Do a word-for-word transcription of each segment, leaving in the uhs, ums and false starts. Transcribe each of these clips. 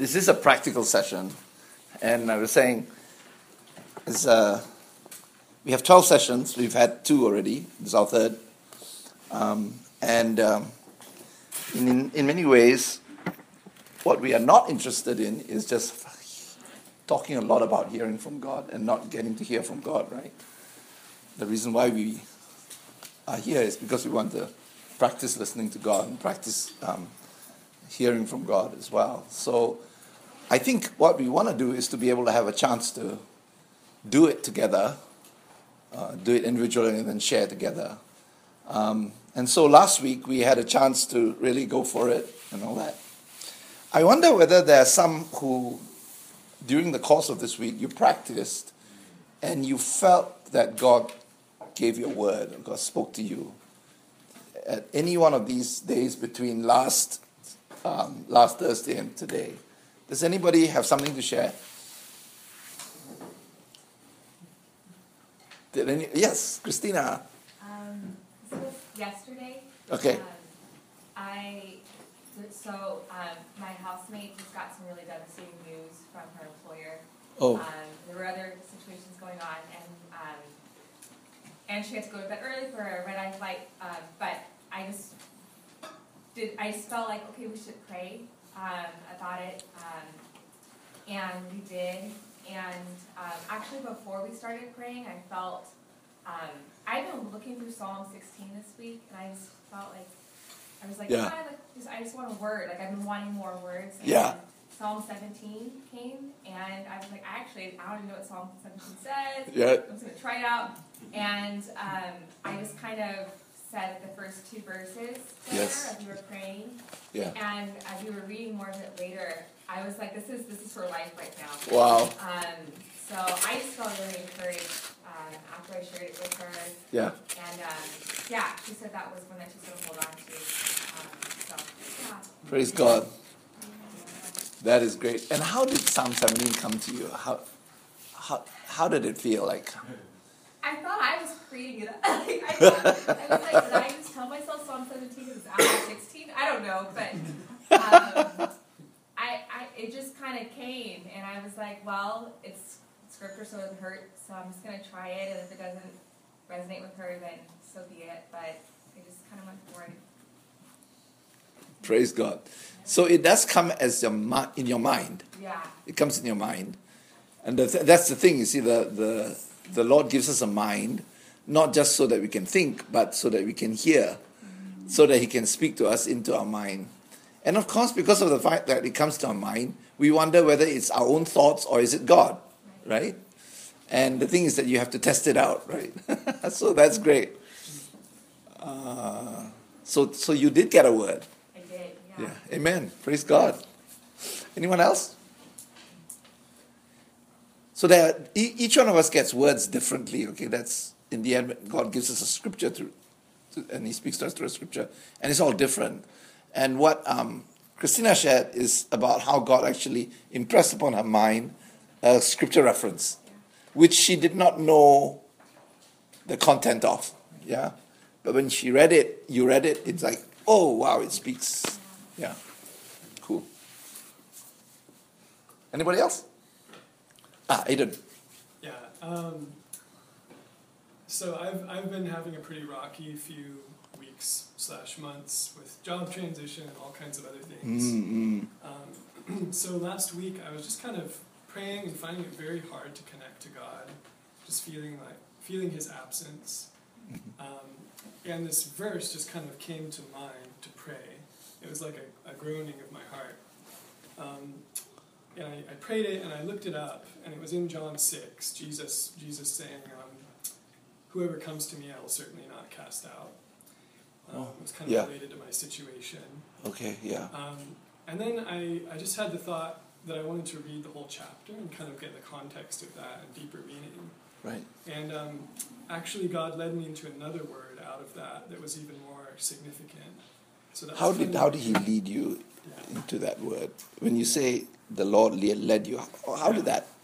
this is a practical session, and I was saying, it's, uh, we have twelve sessions. We've had two already. This is our third, um, and um, in in many ways, what we are not interested in is just talking a lot about hearing from God and not getting to hear from God. Right? The reason why we are here is because we want to practice listening to God and practice um, hearing from God as well. So I think what we want to do is to be able to have a chance to do it together, uh, do it individually and then share together. Um, and so last week we had a chance to really go for it and all that. I wonder whether there are some who, during the course of this week, you practiced and you felt that God gave you a word, and God spoke to you at any one of these days between last um, last Thursday and today. Does anybody have something to share? Did any? Yes, Christina. Um, this was yesterday. Okay. Um, I so um, my housemate just got some really devastating news from her employer. Oh. Um, there were other situations going on, and um, and she had to go to bed early for a red eye flight. Um, but I just did. I just felt like, okay, we should pray um, about it, um, and we did. And um, actually, before we started praying, I felt um, I've been looking through Psalm sixteen this week, and I just felt like I was like, Yeah. "Ah, like just, I just want a word. Like I've been wanting more words. And Yeah. Psalm seventeen came, and I was like, I actually I don't even know what Psalm seventeen says. Yeah. I'm just gonna try it out, and um, I just kind of said the first two verses there Yes. as we were praying, Yeah. and as we were reading more of it later, I was like, this is this is for life right now. Wow. Um, so I just felt really encouraged um, after I shared it with her. Yeah. And um, yeah, she said that was one that she's going to hold on to. Um, so, yeah. Praise God. That is great. And how did Psalm seventeen come to you? How how how did it feel like? I thought I was creating it. I, I, thought, I was like, did I just tell myself Psalm seventeen is after sixteen? I don't know, but um, I, I it just kind of came, and I was like, well, it's scripture, so it doesn't hurt, so I'm just going to try it, and if it doesn't resonate with her, then so be it. But I just kind of went for it. Praise God. So it does come as your mi- in your mind. Yeah. It comes in your mind. And the th- that's the thing, you see, the, the, the Lord gives us a mind, not just so that we can think, but so that we can hear, mm-hmm. so that He can speak to us into our mind. And of course, because of the fact that it comes to our mind, we wonder whether it's our own thoughts or is it God, right? right? And the thing is that you have to test it out, right? So that's great. Uh, so, so you did get a word. I did, yeah. Yeah. Amen. Praise God. Anyone else? So there, e- each one of us gets words differently. Okay, that's in the end. God gives us a scripture through, and He speaks to us through a scripture, and it's all different. And what um, Christina shared is about how God actually impressed upon her mind a scripture reference, which she did not know the content of. Yeah, but when she read it, you read it. It's like, oh wow, it speaks. Yeah, cool. Anybody else? Ah, Aiden. Yeah. Um, so I've I've been having a pretty rocky few weeks slash months with job transition and all kinds of other things. Mm-hmm. Um, so last week I was just kind of praying and finding it very hard to connect to God, just feeling like feeling His absence. Um, and this verse just kind of came to mind to pray. It was like a, a groaning of my heart. Um, And I, I prayed it and I looked it up, and it was in John six. Jesus, Jesus saying, um, "Whoever comes to me, I will certainly not cast out." Um, Oh, it was kind of yeah. related to my situation. Okay, yeah. Um, and then I, I just had the thought that I wanted to read the whole chapter and kind of get the context of that and deeper meaning. Right. And um, actually, God led me into another word out of that that was even more significant. So that How was did kind of- how did He lead you Yeah. into that word? When you say the Lord le- led you, how, how did that?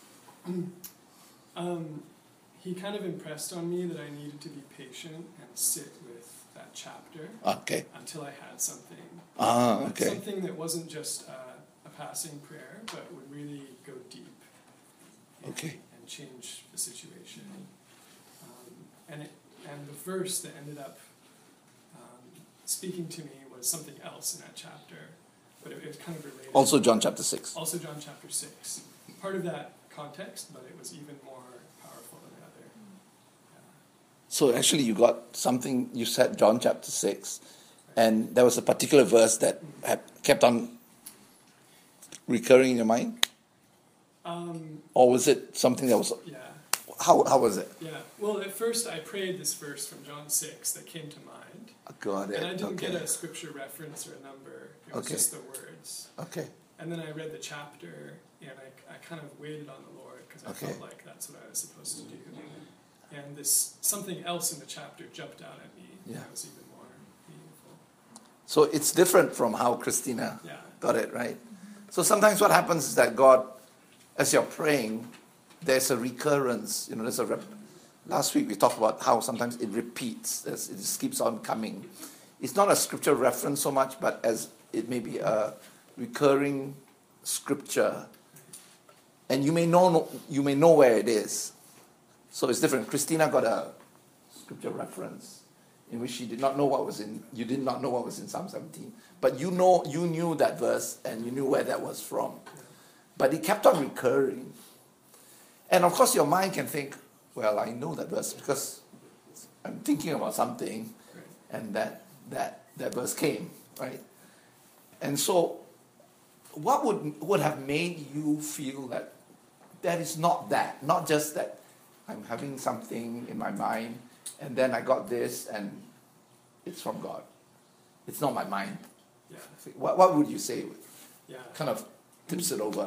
Um, he kind of impressed on me that I needed to be patient and sit with that chapter Okay. until I had something. Ah, okay. Something that wasn't just uh, a passing prayer, but would really go deep and, Okay. and change the situation. Um, and it, and the verse that ended up um, speaking to me was something else in that chapter, but it, it was kind of related. Also John chapter six. Also John chapter six. Part of that context, but it was even more powerful than the other. Yeah. So actually you got something, you said John chapter six, and there was a particular verse that had kept on recurring in your mind? Um, Or was it something that was, yeah. how how was it? Yeah. Well, at first I prayed this verse from John six that came to mind. Got it. And I didn't okay. get a scripture reference or a number. It was Okay. just the words. Okay. And then I read the chapter, and I, I kind of waited on the Lord because I Okay. felt like that's what I was supposed to do. And this something else in the chapter jumped out at me. Yeah. That was even more meaningful. So it's different from how Christina Yeah. got it, right? So sometimes what happens is that God, as you're praying, there's a recurrence. You know, there's a rep- last week we talked about how sometimes it repeats. There's, it just keeps on coming. It's not a scripture reference so much, but as it may be a recurring scripture, and you may know you may know where it is. So it's different. Christina got a scripture reference in which she did not know what was in. You did not know what was in Psalm seventeen, but you know you knew that verse and you knew where that was from. But it kept on recurring, and of course your mind can think, well, I know that verse because I'm thinking about something, and that that that verse came, right? And so, what would would have made you feel that that is not that, not just that I'm having something in my mind, and then I got this, and it's from God. It's not my mind. Yeah. What what would you say? Yeah. Kind of tips it over.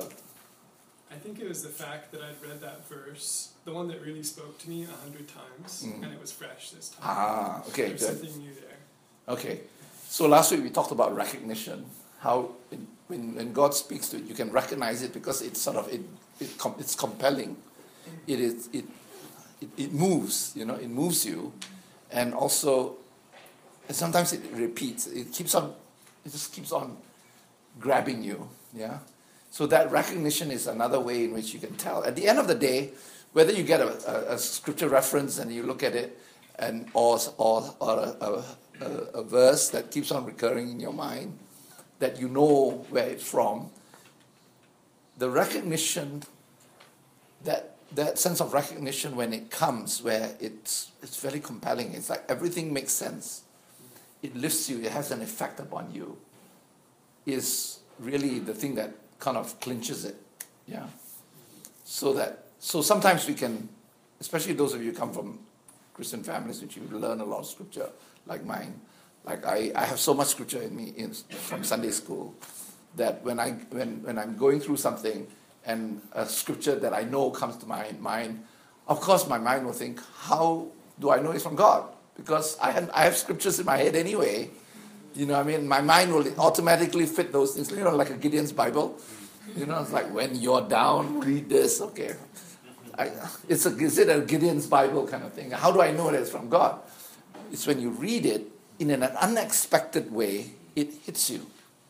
I think it was the fact that I'd read that verse, the one that really spoke to me a hundred times, Mm. and it was fresh this time. Ah, okay, There's good. something new there. Okay. So last week we talked about recognition. How it, when when God speaks to it, you can recognize it because it's sort of it, it com- it's compelling. It is it, it it moves. You know, it moves you, and also and sometimes it repeats. It keeps on. It just keeps on grabbing you. Yeah. So that recognition is another way in which you can tell. At the end of the day, whether you get a, a, a scripture reference and you look at it, and or or, or a, a, a, a verse that keeps on recurring in your mind, that you know where it's from, the recognition, that that sense of recognition when it comes, where it's it's very compelling. It's like everything makes sense. It lifts you. It has an effect upon you. Is really the thing that kind of clinches it, yeah. So that so sometimes we can, especially those of you who come from Christian families, which you learn a lot of scripture, like mine. Like I, I have so much scripture in me in, from Sunday school that when I when when I'm going through something and a scripture that I know comes to my mind, of course my mind will think, how do I know it's from God? Because I have, I have scriptures in my head anyway. You know, I mean, my mind will automatically fit those things. You know, like a Gideon's Bible. You know, it's like when you're down, read this. Okay, I, it's a is it a Gideon's Bible kind of thing? How do I know that it's from God? It's when you read it in an unexpected way, it hits you.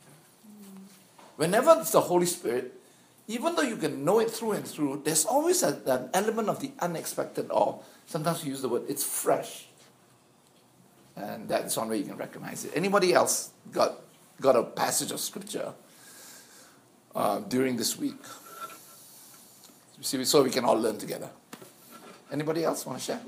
Whenever it's the Holy Spirit, even though you can know it through and through, there's always a, an element of the unexpected, or sometimes we use the word, it's fresh. And that's one way you can recognize it. Anybody else got got a passage of scripture uh, during this week? See, so we can all learn together. Anybody else want to share?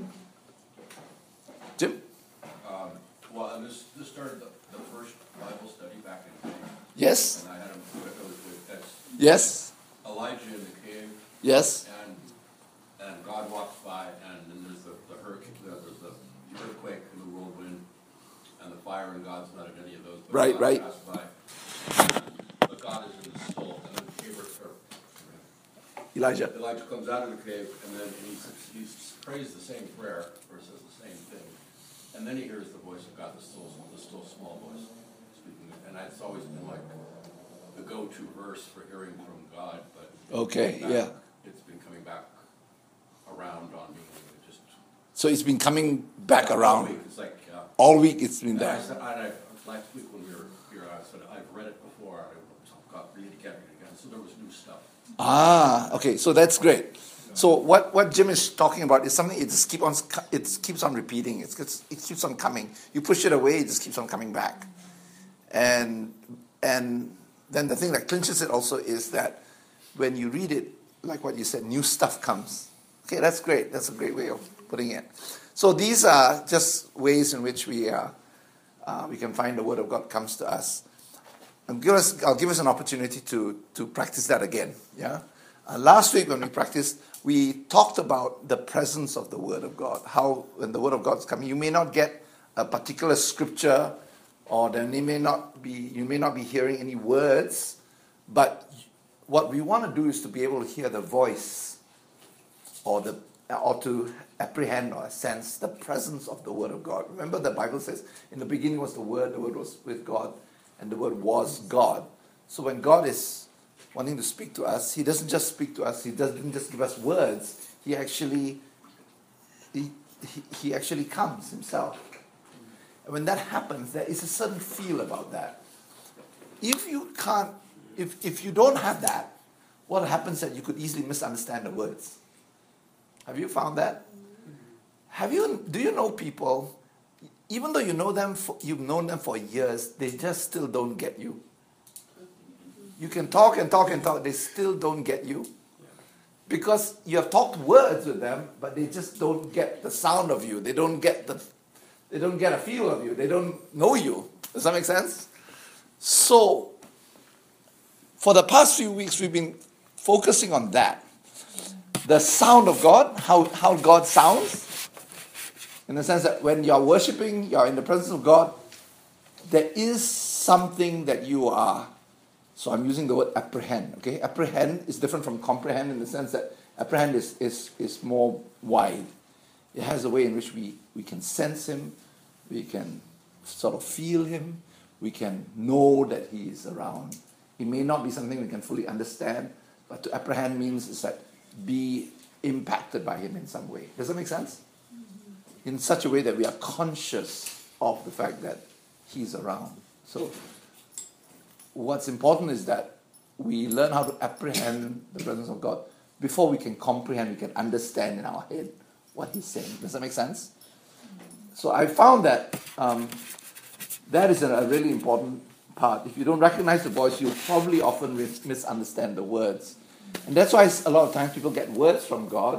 Jim? Um, well, and this, this started the, the first Bible study back in May. Yes? And I had him, it was with, that's Yes? Elijah in the cave, Yes? and, and God walks by, and then there's the, the hurricane, the, the, the earthquake and the whirlwind, and the fire, and God's not in any of those. But Right, God right. passed by. But God is in the soul, and then the cave, or, Elijah? Elijah comes out of the cave, and then he, he prays the same prayer, or says the same thing. And then he hears the voice of God, the still, the still small voice speaking. And that's always been like the go-to verse for hearing from God. But Okay, that- yeah. it's been coming back around on me. It just So it's been coming back all around. week, it's like, uh, All week it's been and I there. said, and I, last week when we were here, I said, I've read it before. I got read it again, read it again. so there was new stuff. Ah, okay, so that's great. So what, what Jim is talking about is something it just keep on it keeps on repeating. It's, it's, it keeps on coming. You push it away, it just keeps on coming back. And and then the thing that clinches it also is that when you read it, like what you said, new stuff comes. Okay, that's great. That's a great way of putting it. So these are just ways in which we are, uh, we can find the Word of God comes to us. And give us, I'll give us an opportunity to, to practice that again. Yeah. Uh, last week when we practiced, we talked about the presence of the Word of God. How when the Word of God is coming, you may not get a particular scripture, or then you may not be you may not be hearing any words, but what we want to do is to be able to hear the voice, or the or to apprehend or sense the presence of the Word of God. Remember, the Bible says, "In the beginning was the Word; the Word was with God, and the Word was God." So when God is wanting to speak to us, He doesn't just speak to us. He doesn't just give us words. He actually he, he, he actually comes Himself. And when that happens, there is a certain feel about that. If you can't, if, if you don't have that, what happens is that you could easily misunderstand the words. Have you found that? Have you, do you know people, even though you know them, for, you've known them for years, they just still don't get you? You can talk and talk and talk, they still don't get you. Because you have talked words with them, but they just don't get the sound of you. They don't get the They don't get a feel of you. They don't know you. Does that make sense? So, for the past few weeks, we've been focusing on that. The sound of God, how, how God sounds. In the sense that when you're worshiping, you're in the presence of God, there is something that you are. So I'm using the word apprehend. Okay, apprehend is different from comprehend in the sense that apprehend is, is, is more wide. It has a way in which we, we can sense Him, we can sort of feel Him, we can know that He is around. It may not be something we can fully understand, but to apprehend means is that be impacted by Him in some way. Does that make sense? In such a way that we are conscious of the fact that He's around. So what's important is that we learn how to apprehend the presence of God before we can comprehend, we can understand in our head what He's saying. Does that make sense? So I found that um, that is a, a really important part. If you don't recognize the voice, you'll probably often mis- misunderstand the words. And that's why a lot of times people get words from God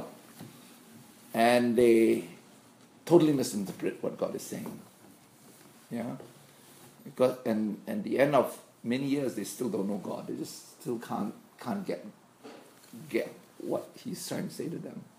and they totally misinterpret what God is saying. Yeah? Because and and the end of many years they still don't know God. They just still can't can't get get what He's trying to say to them.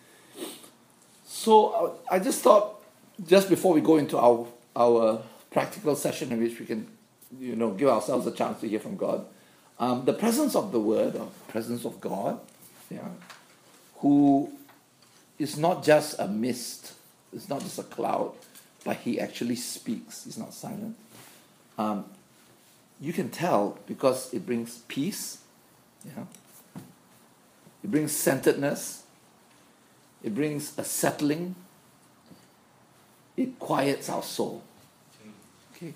So I just thought, just before we go into our our practical session in which we can, you know, give ourselves a chance to hear from God, um, the presence of the Word, or presence of God, yeah, who is not just a mist, it's not just a cloud, but He actually speaks. He's not silent. Um, you can tell because it brings peace, yeah. It brings centeredness. It brings a settling. It quiets our soul. Okay.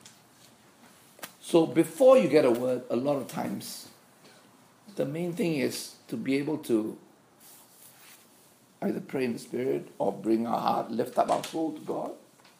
So before you get a word, a lot of times, the main thing is to be able to either pray in the Spirit or bring our heart, lift up our soul to God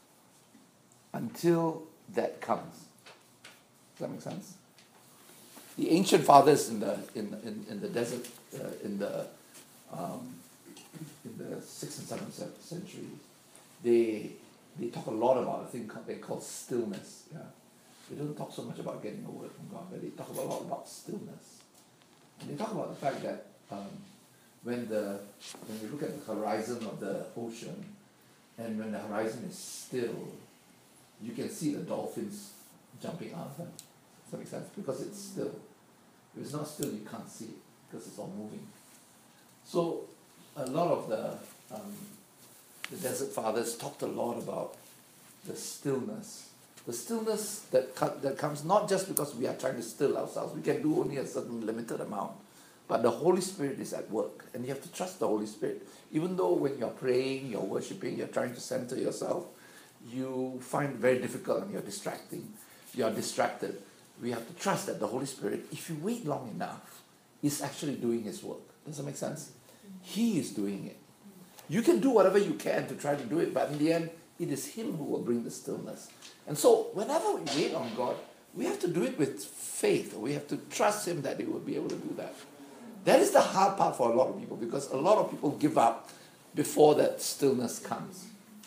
until that comes. Does that make sense? The ancient fathers in the in in, in the desert, uh, in the um, in the sixth and seventh century, they they talk a lot about a thing called, they call stillness. Yeah, they don't talk so much about getting a word from God, but they talk a lot about stillness. And they talk about the fact that um, when the when you look at the horizon of the ocean, and when the horizon is still, you can see the dolphins jumping out of them. Does that make sense? Because it's still. If it's not still, you can't see it because it's all moving. So a lot of the um, the desert fathers talked a lot about the stillness. The stillness that co- that comes not just because we are trying to still ourselves. We can do only a certain limited amount. But the Holy Spirit is at work. And you have to trust the Holy Spirit. Even though when you're praying, you're worshiping, you're trying to center yourself, you find it very difficult and you're distracting. You're distracted. we have to trust that the Holy Spirit, if you wait long enough, is actually doing His work. Does that make sense? He is doing it. You can do whatever you can to try to do it, but in the end, it is Him who will bring the stillness. And so, whenever we wait on God, we have to do it with faith. We have to trust Him that He will be able to do that. That is the hard part for a lot of people, because a lot of people give up before that stillness comes.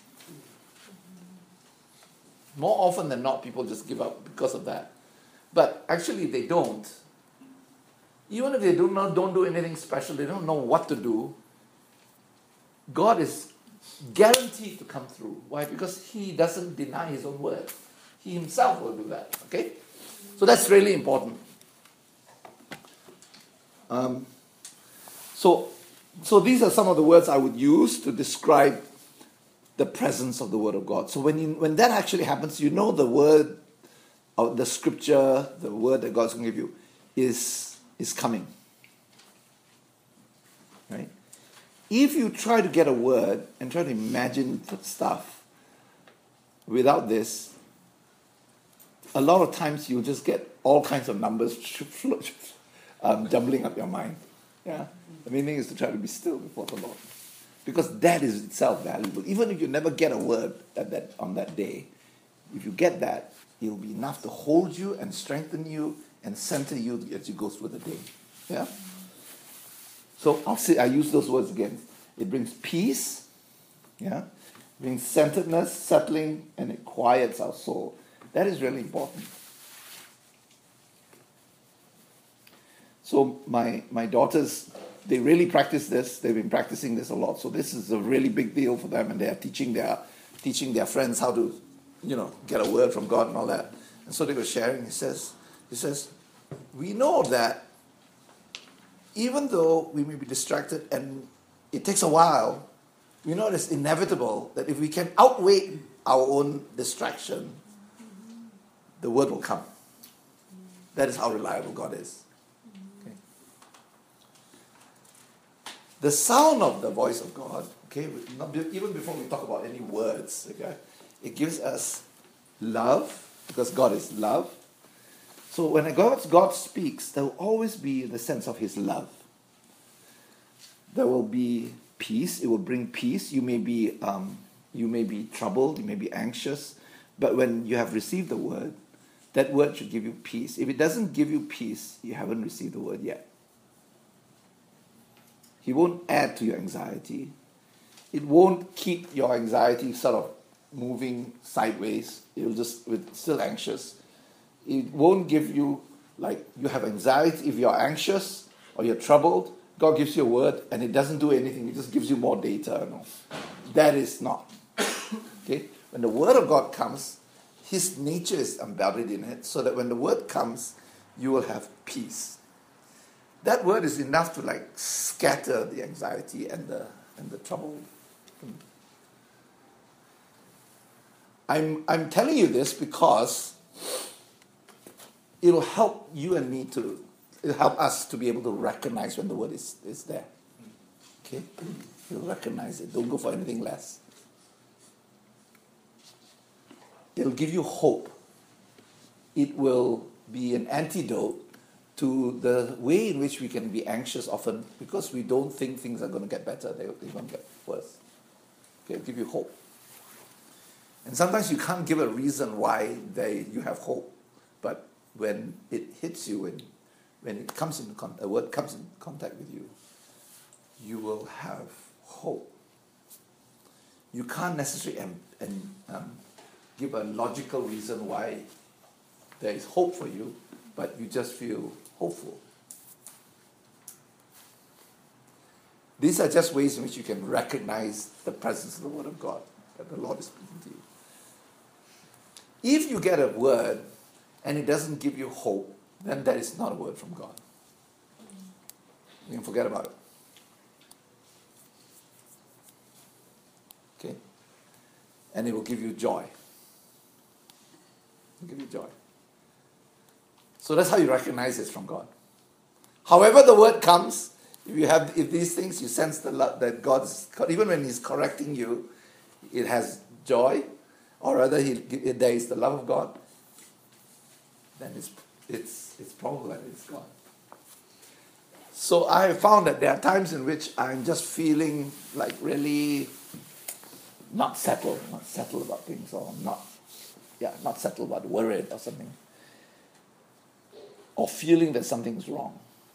More often than not, people just give up because of that. But actually, they don't. Even if they do not don't do anything special, they don't know what to do, God is guaranteed to come through. Why? Because He doesn't deny His own word. He Himself will do that. Okay? So that's really important. Um, so, so these are some of the words I would use to describe the presence of the Word of God. So when you, when that actually happens, you know the word, or the scripture, the word that God's going to give you is, is coming. Right? If you try to get a word and try to imagine stuff without this, a lot of times you'll just get all kinds of numbers um, jumbling up your mind. Yeah, the main thing is to try to be still before the Lord, because that is itself valuable. Even if you never get a word at that on that day, if you get that, it'll be enough to hold you and strengthen you and center you as you go through the day. Yeah. So I'll say I use those words again. It brings peace. Yeah. It brings centeredness, settling, and it quiets our soul. That is really important. So my, my daughters, they really practice this. They've been practicing this a lot. So this is a really big deal for them, and they are teaching their teaching their friends how to, you know, get a word from God and all that. And so they were sharing. He says, he says, we know that even though we may be distracted and it takes a while, we know it's inevitable that if we can outweigh our own distraction, the word will come. That is how reliable God is. Okay. The sound of the voice of God, okay, even before we talk about any words, okay, it gives us love, because God is love. So when God, God speaks, there will always be the sense of His love. There will be peace. It will bring peace. You may be, um, you may be troubled. You may be anxious. But when you have received the word, that word should give you peace. If it doesn't give you peace, you haven't received the word yet. He won't add to your anxiety. It won't keep your anxiety sort of moving sideways. It'll just, it's still anxious. It won't give you, like, you have anxiety. If you're anxious or you're troubled, God gives you a word and it doesn't do anything. It just gives you more data. No. That is not. Okay? When the word of God comes, His nature is embodied in it, so that when the word comes, you will have peace. That word is enough to, like, scatter the anxiety and the and the trouble. I'm I'm telling you this because it'll help you and me to, it'll help us to be able to recognize when the word is, is there. Okay? You'll recognize it. Don't go for anything less. It'll give you hope. It will be an antidote to the way in which we can be anxious often, because we don't think things are going to get better. They're going to get worse. Okay, it'll give you hope. And sometimes you can't give a reason why they, you have hope. But when it hits you, when, when it comes in con- a word comes in contact with you, you will have hope. You can't necessarily um, and, um, give a logical reason why there is hope for you, but you just feel hopeful. These are just ways in which you can recognize the presence of the Word of God, that the Lord is speaking to you. If you get a word and it doesn't give you hope, then that is not a word from God. You can forget about it. Okay? And it will give you joy. It will give you joy. So that's how you recognize it's from God. However the word comes, if you have if these things, you sense the love that God's, even when He's correcting you, it has joy, or rather he, there is the love of God, then it's, it's it's probable that it's God. So I have found that there are times in which I'm just feeling like really not settled, not settled about things, or not, yeah, not settled but worried or something, or feeling that something's wrong.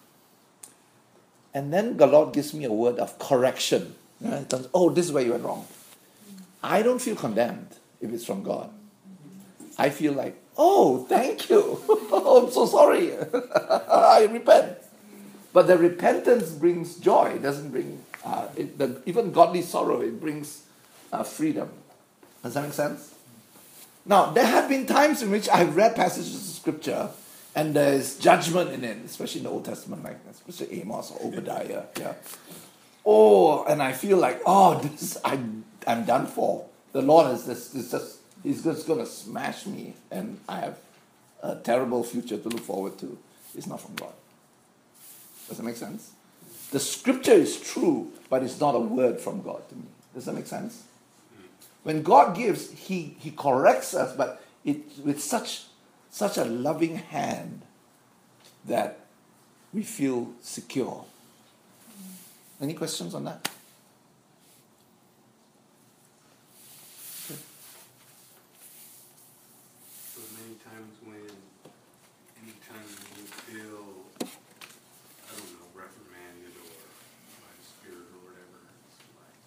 And then the Lord gives me a word of correction. You know, it tells, oh, this is where you went wrong. I don't feel condemned if it's from God. I feel like, oh, thank you. Oh, I'm so sorry. I repent. But the repentance brings joy. It doesn't bring, uh, it, the, even godly sorrow, it brings uh, freedom. Does that make sense? Now, there have been times in which I've read passages of scripture and there's judgment in it, especially in the Old Testament, like especially Amos or Obadiah. Yeah. Oh, and I feel like, oh, this I'm I'm done for. The Lord is this is just He's just going to smash me, and I have a terrible future to look forward to. It's not from God. Does that make sense? The scripture is true, but it's not a word from God to me. Does that make sense? When God gives, He He corrects us, but it with such such a loving hand that we feel secure. Any questions on that? So many times when, anytime you feel, I don't know, reprimanded or by the Spirit or whatever, it's like,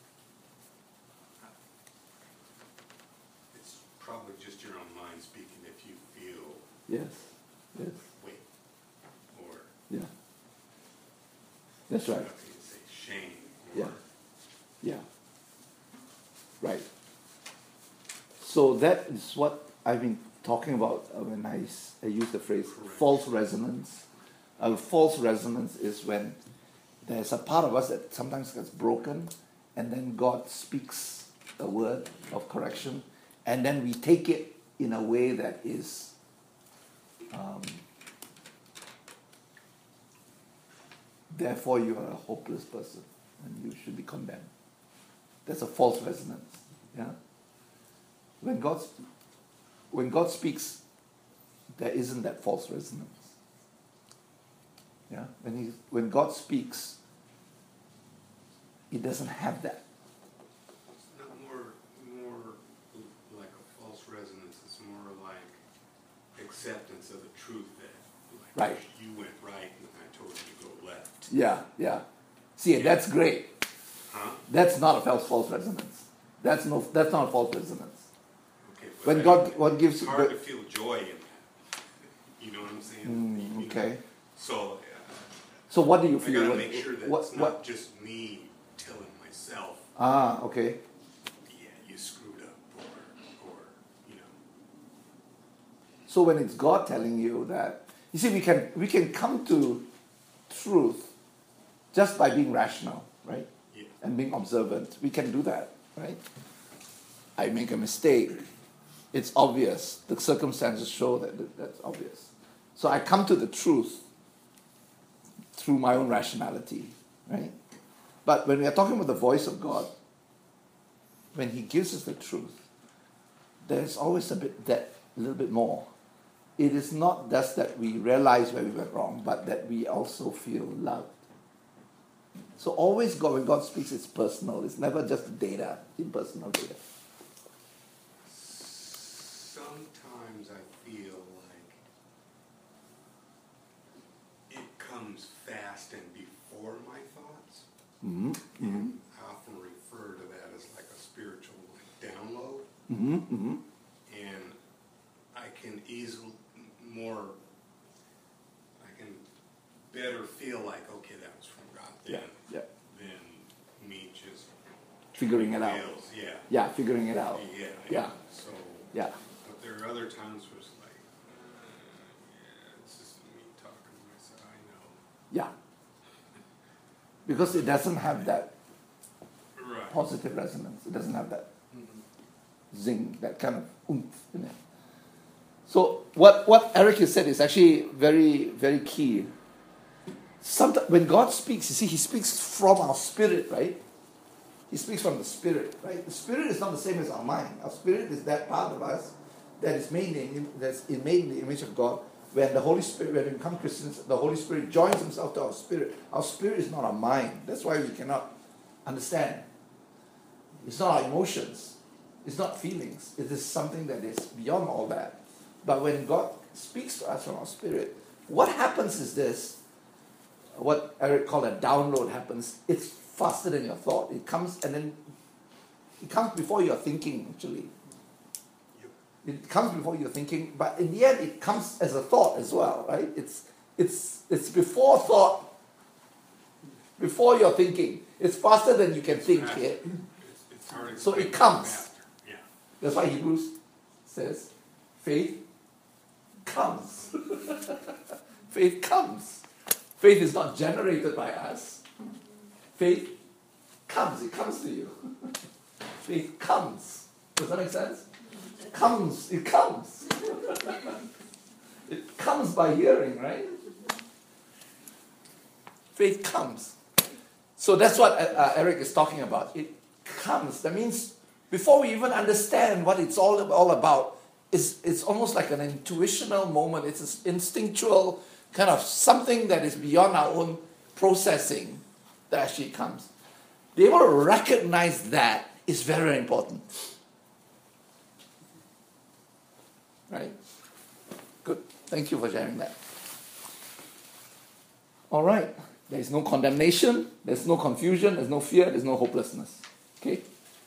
it's probably just your own mind speaking if you feel, Yes. Yes. wait, or, Yeah. That's I right. don't think say shame, Yeah. or, Yeah. Right. So that is what I've been talking about uh, when I, s- I use the phrase Correct. false resonance. Uh, false resonance is when there's a part of us that sometimes gets broken, and then God speaks a word of correction, and then we take it in a way that is um, therefore you are a hopeless person and you should be condemned. That's a false resonance. Yeah. When God, when God speaks, there isn't that false resonance. Yeah. When he, when God speaks, He doesn't have that. it's not more, more like a false resonance, it's more like acceptance of the truth that, like, Right. you went right and I told you to go left. Yeah. Yeah. See, that's great. Huh? That's not a false false resonance. That's no. That's not a false resonance. Okay, but When I- God, God gives. It's hard to feel joy in that. You know what I'm saying? Mm, You know? okay. So, So what do you uh, I feel? gotta What- make sure that what, it's what, not just me telling myself, Ah, okay. yeah, you screwed up, or, or, you know. So when it's God telling you that, you see, we can we can come to truth just by being rational, right? Yeah. And being observant. We can do that, right? I make a mistake. It's obvious. The circumstances show that that- that's obvious. So I come to the truth through my own rationality, right? But when we are talking about the voice of God, when He gives us the truth, there's always a bit that a little bit more. It is not just that we realize where we went wrong, but that we also feel loved. So always God, when God speaks, it's personal. It's never just data, impersonal data. Sometimes I feel like it comes fast and before my thoughts. Mm-hmm. Mm-hmm. I often refer to that as like a spiritual like download, Mm-hmm. Mm-hmm. and I can easily more, I can better feel like, okay, that was from God Yeah. then, Yeah. than me just Figuring it out. wheels, yeah, Yeah, figuring it out. yeah, Yeah. So, Yeah. but there are other times where it's like, uh, yeah, it's just me talking to myself. I know. Yeah. Because it doesn't have that Right. positive resonance. It doesn't have that zing, that kind of oomph in it. So what, what Eric has said is actually very, very key. Sometimes when God speaks, you see, He speaks from our spirit, right? He speaks from the spirit, right? The spirit is not the same as our mind. Our spirit is that part of us that is made in, that's made in the image of God, when the Holy Spirit, when we become Christians, the Holy Spirit joins himself to our spirit. Our spirit is not our mind. That's why we cannot understand. It's not our emotions. It's not feelings. It is something that is beyond all that. But when God speaks to us from our spirit, what happens is this, what Eric called a download happens. It's faster than your thought. It comes and then it comes before you're thinking, actually. It comes before you're thinking, but in the end it comes as a thought as well, right? It's it's it's before thought, before you're thinking. It's faster than you can think it. It's, it's hard to So it explain comes. faster. Yeah. That's why Hebrews says, faith comes. Faith comes. Faith is not generated by us. Faith comes. It comes to you. Faith comes. Does that make sense? It comes. It comes. It comes by hearing, right? Faith comes. So that's what uh, Eric is talking about. It comes. That means before we even understand what it's all, all about, it's, it's almost like an intuitional moment. It's an instinctual kind of something that is beyond our own processing that actually comes. Be able to recognize that is very, very important. Right? Good. Thank you for sharing that. All right. There is no condemnation. There's no confusion. There's no fear. There's no hopelessness. Okay?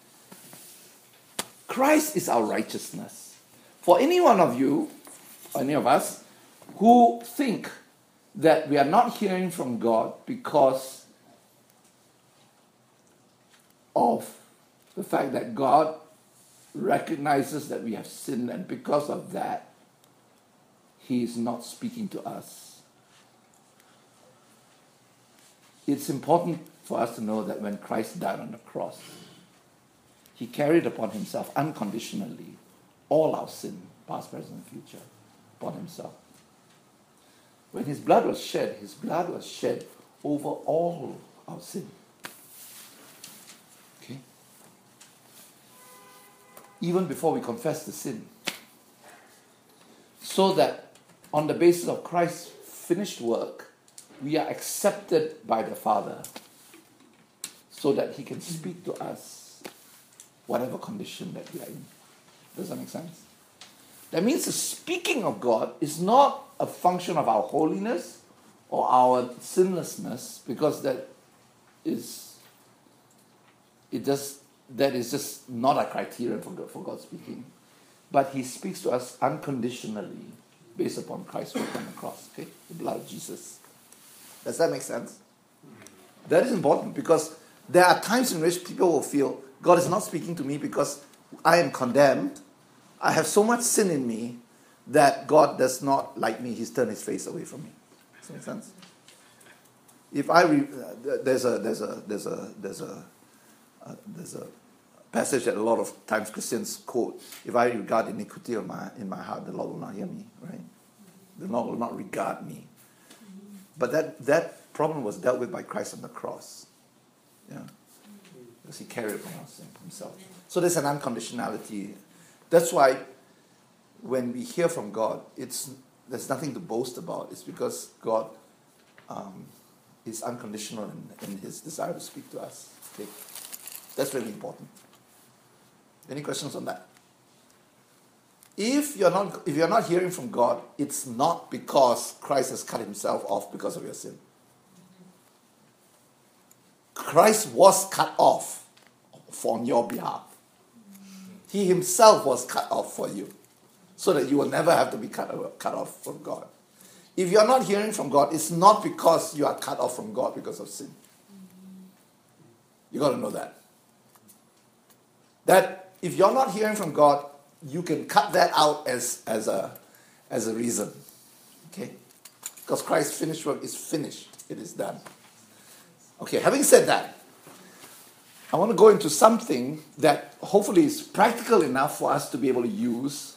Christ is our righteousness. For any one of you, any of us, who think that we are not hearing from God because of the fact that God recognizes that we have sinned, and because of that, He is not speaking to us. It's important for us to know that when Christ died on the cross, He carried upon Himself unconditionally all our sin, past, present, and future, upon Himself. When His blood was shed, His blood was shed over all our sin. Okay? Even before we confess the sin. So that on the basis of Christ's finished work, we are accepted by the Father so that He can speak to us whatever condition that we are in. Does that make sense? That means the speaking of God is not a function of our holiness or our sinlessness, because that is it just that is just not a criterion for God, for God speaking. But He speaks to us unconditionally based upon Christ's work on the cross. Okay? The blood of Jesus. Does that make sense? That is important, because there are times in which people will feel God is not speaking to me because I am condemned. I have so much sin in me that God does not like me. He's turned His face away from me. Does that make sense? If I re- uh, there's a there's a there's a there's a uh, there's a passage that a lot of times Christians quote: "If I regard iniquity in my in my heart, the Lord will not hear me." Right? The Lord will not regard me. But that that problem was dealt with by Christ on the cross. Yeah, because He carried upon our sin Himself. So there's an unconditionality. That's why when we hear from God, it's there's nothing to boast about. It's because God um, is unconditional in, in His desire to speak to us. Okay? That's really important. Any questions on that? If you're not if you're not hearing from God, it's not because Christ has cut Himself off because of your sin. Christ was cut off for on your behalf. He Himself was cut off for you, so that you will never have to be cut, cut off from God. If you're not hearing from God, it's not because you are cut off from God because of sin. You got to know that. That if you're not hearing from God, you can cut that out as, as, a, as a reason. Okay? Because Christ's finished work is finished. It is done. Okay, having said that, I want to go into something that hopefully is practical enough for us to be able to use,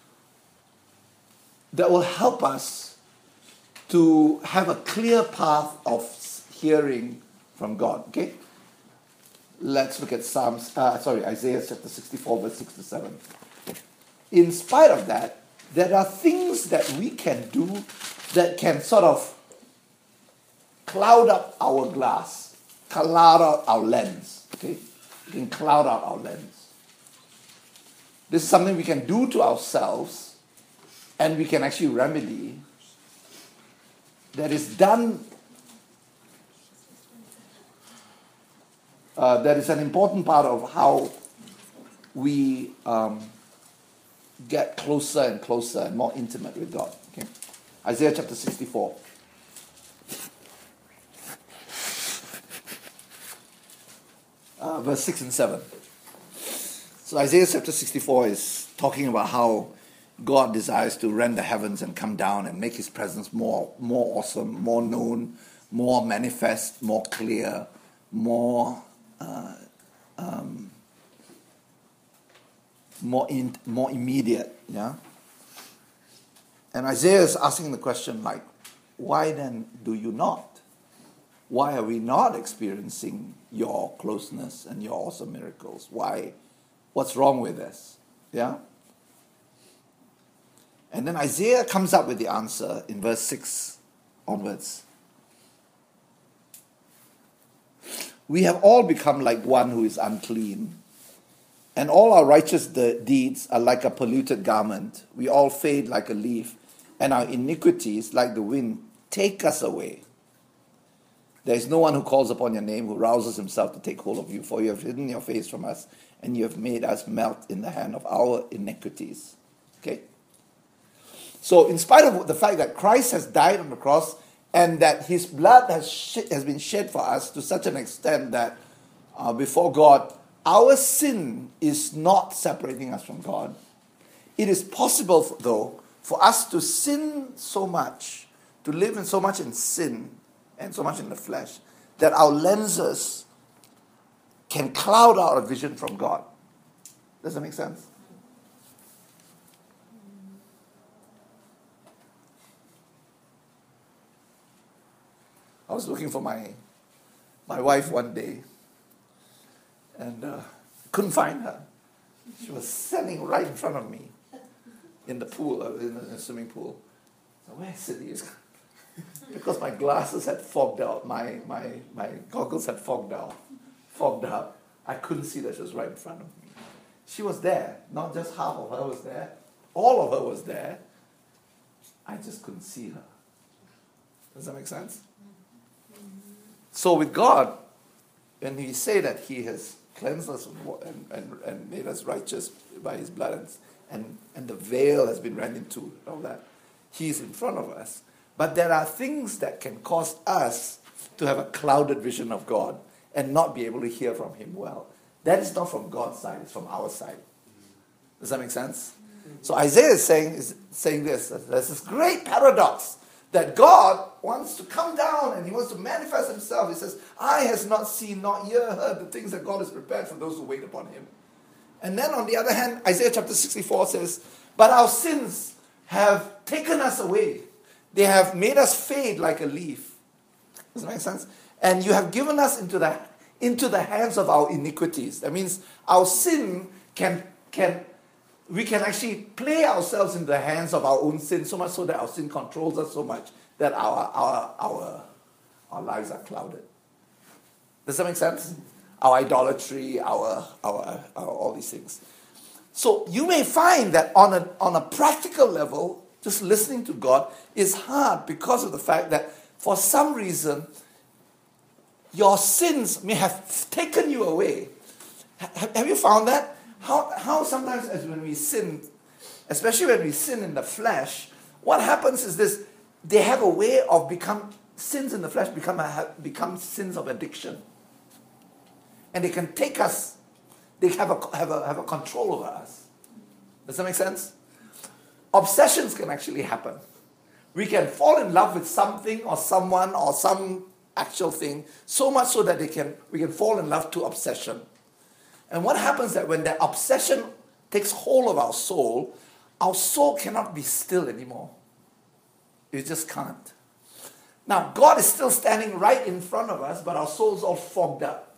that will help us to have a clear path of hearing from God. Okay? Let's look at Psalms, uh, sorry, Isaiah chapter sixty-four, verse six to seven. In spite of that, there are things that we can do that can sort of cloud up our glass, cloud out our lens. Okay? We can cloud out our lens. This is something we can do to ourselves, and we can actually remedy. That is done. Uh, that is an important part of how we um, get closer and closer and more intimate with God. Okay? Isaiah chapter sixty-four. Uh, verse six and seven. So Isaiah chapter sixty-four is talking about how God desires to rend the heavens and come down and make his presence more, more awesome, more known, more manifest, more clear, more uh, um, more in, more immediate. Yeah. And Isaiah is asking the question like, why then do you not? Why are we not experiencing your closeness and your awesome miracles? Why? What's wrong with this? Yeah? And then Isaiah comes up with the answer in verse six onwards. We have all become like one who is unclean, and all our righteous de- deeds are like a polluted garment. We all fade like a leaf, and our iniquities, like the wind, take us away. There is no one who calls upon your name, who rouses himself to take hold of you, for you have hidden your face from us, and you have made us melt in the hand of our iniquities. Okay? So in spite of the fact that Christ has died on the cross, and that his blood has sh- has been shed for us to such an extent that uh, before God, our sin is not separating us from God. It is possible, for, though, for us to sin so much, to live in so much in sin, and so much in the flesh, that our lenses can cloud our vision from God. Does that make sense? I was looking for my my wife one day, and uh, couldn't find her. She was standing right in front of me in the pool, uh, in the swimming pool. So where is Cindy? Because my glasses had fogged out, my, my, my goggles had fogged out, fogged up. I couldn't see that she was right in front of me. She was there. Not just half of her was there. All of her was there. I just couldn't see her. Does that make sense? So with God, when we say that he has cleansed us and, and, and made us righteous by his blood, and, and, and the veil has been rent in two, all that, he is in front of us. But there are things that can cause us to have a clouded vision of God and not be able to hear from him well. That is not from God's side, it's from our side. Does that make sense? So Isaiah is saying, is saying this, there's this great paradox that God wants to come down and he wants to manifest himself. He says, eye has not seen, not ear heard the things that God has prepared for those who wait upon him. And then on the other hand, Isaiah chapter sixty-four says, but our sins have taken us away. They have made us fade like a leaf. Does that make sense? And you have given us into the, into the hands of our iniquities. That means our sin can, can, we can actually play ourselves into the hands of our own sin, so much so that our sin controls us so much that our, our, our, our lives are clouded. Does that make sense? Our idolatry, our, our, our all these things. So you may find that on a, on a practical level, just listening to God is hard because of the fact that for some reason, your sins may have taken you away. Have, have you found that? How, how sometimes as when we sin, especially when we sin in the flesh, what happens is this, they have a way of become, sins in the flesh become, a, become sins of addiction. And they can take us, they have a, have, a, have a control over us. Does that make sense? Obsessions can actually happen. We can fall in love with something or someone or some actual thing, so much so that they can, we can fall in love to obsession. And what happens is that when that obsession takes hold of our soul, our soul cannot be still anymore. It just can't. Now, God is still standing right in front of us, but our soul's all fogged up.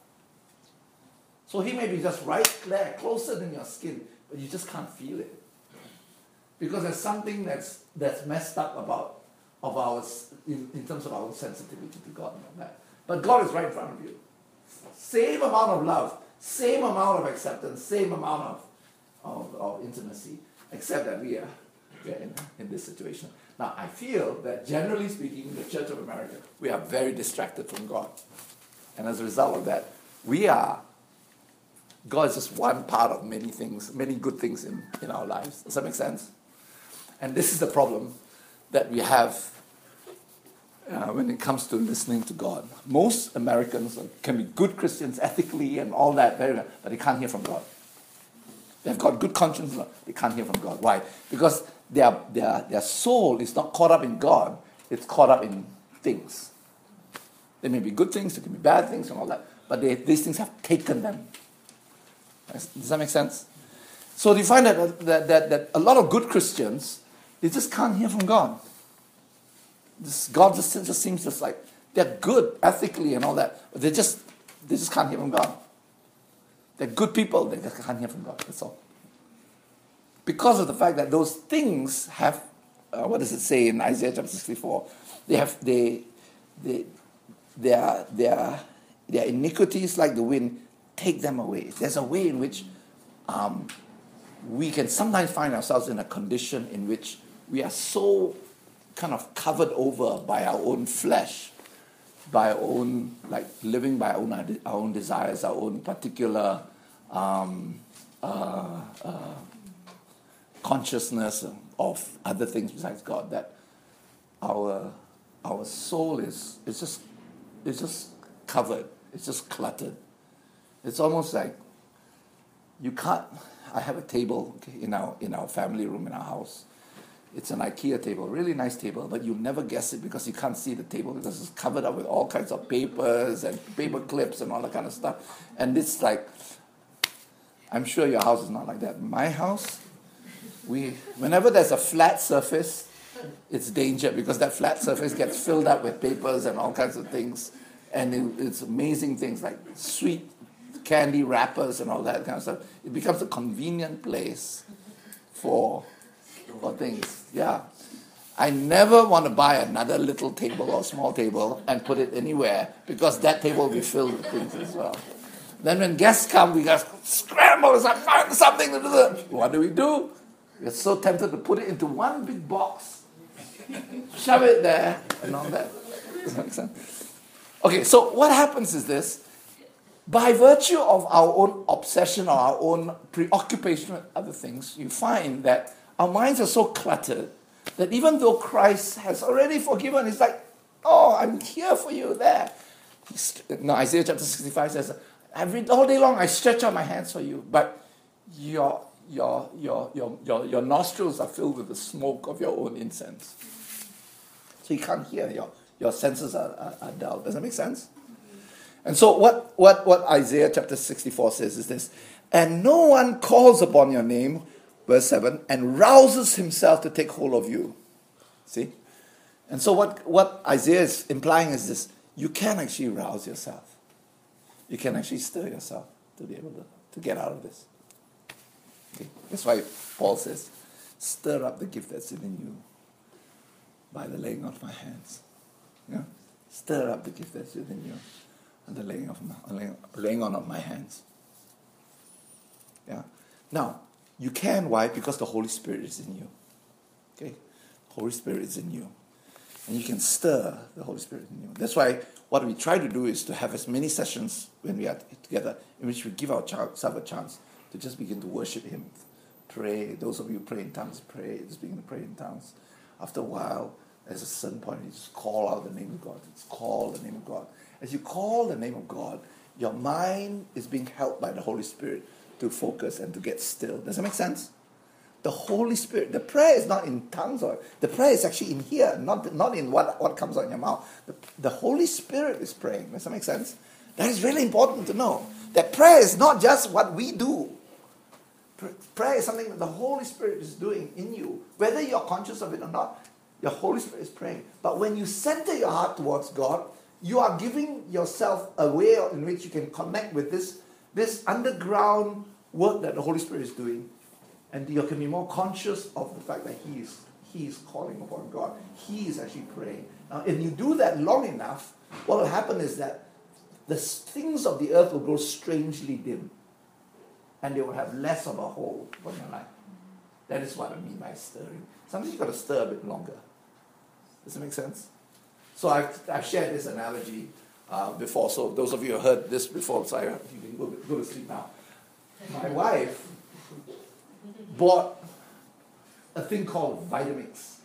So he may be just right there, closer than your skin, but you just can't feel it. because there's something that's that's messed up about of ours in, in terms of our sensitivity to God and all that. But God is right in front of you. Same amount of love, same amount of acceptance, same amount of, of, of intimacy, except that we are, we are in, in this situation. Now, I feel that generally speaking, the Church of America, we are very distracted from God. And as a result of that, we are, God is just one part of many things, many good things in, in our lives. Does that make sense? And this is the problem that we have uh, when it comes to listening to God. Most Americans can be good Christians ethically and all that, very well, but they can't hear from God. They've got good conscience, but they can't hear from God. Why? Because their, their, their soul is not caught up in God, it's caught up in things. They may be good things, they can be bad things and all that, but they, these things have taken them. Does that make sense? So you find that, that, that, that a lot of good Christians, they just can't hear from God. This God just, just seems just like, they're good ethically and all that, but they just, they just can't hear from God. They're good people, they just can't hear from God, that's all. Because of the fact that those things have, uh, what does it say in Isaiah chapter sixty-four? They have, they, they, their, their, their iniquities like the wind take them away. There's a way in which um, we can sometimes find ourselves in a condition in which we are so kind of covered over by our own flesh, by our own, like living by our own, our own desires, our own particular um, uh, uh, consciousness of other things besides God, that our our soul is is just is just covered, it's just cluttered. It's almost like you can't. I have a table okay, in our in our family room in our house. It's an IKEA table, really nice table, but you'll never guess it because you can't see the table because it's covered up with all kinds of papers and paper clips and all that kind of stuff. And it's like, I'm sure your house is not like that. My house, we whenever there's a flat surface, it's danger because that flat surface gets filled up with papers and all kinds of things. And it, it's amazing things like sweet candy wrappers and all that kind of stuff. It becomes a convenient place for for things. Yeah. I never want to buy another little table or small table and put it anywhere because that table will be filled with things as well. Then when guests come, we just scramble and find something to do. What do we do? We're so tempted to put it into one big box, shove it there, and all that. Does that make sense? Okay, so what happens is this. By virtue of our own obsession or our own preoccupation with other things, you find that our minds are so cluttered that even though Christ has already forgiven, it's like, oh, I'm here for you there. No, Isaiah chapter sixty-five says, every all day long I stretch out my hands for you, but your your your your your, your nostrils are filled with the smoke of your own incense. So you can't hear, your, your senses are, are, are dull. Does that make sense? And so what, what, what Isaiah chapter sixty-four says is this, and no one calls upon your name, verse seven, and rouses himself to take hold of you. See? And so what, what Isaiah is implying is this, you can actually rouse yourself. You can actually stir yourself to be able to, to get out of this. Okay? That's why Paul says, stir up the gift that's within you by the laying on of my hands. Yeah? Stir up the gift that's within you and the laying, of my, laying, laying on of my hands. Yeah. Now, you can, why? Because the Holy Spirit is in you. Okay? The Holy Spirit is in you. And you can stir the Holy Spirit in you. That's why what we try to do is to have as many sessions when we are together in which we give ourselves a chance to just begin to worship Him. Pray. Those of you who pray in tongues, pray. Just begin to pray in tongues. After a while, there's a certain point, you just call out the name of God. Just call the name of God. As you call the name of God, your mind is being helped by the Holy Spirit to focus and to get still. Does that make sense? The Holy Spirit, the prayer is not in tongues, or the prayer is actually in here, not, not in what, what comes out in your mouth. The, the Holy Spirit is praying. Does that make sense? That is really important to know. That prayer is not just what we do. Prayer is something that the Holy Spirit is doing in you. Whether you're conscious of it or not, your Holy Spirit is praying. But when you center your heart towards God, you are giving yourself a way in which you can connect with this, this underground work that the Holy Spirit is doing And you can be more conscious of the fact that he is, he is calling upon God. He is actually praying. Now, if you do that long enough, what will happen is that the things of the earth will grow strangely dim. And they will have less of a hold on your life. That is what I mean by stirring. Sometimes you've got to stir a bit longer. Does it make sense? So I've, I've shared this analogy uh, before. So those of you who heard this before, so you can go, go to sleep now. My wife bought a thing called Vitamix.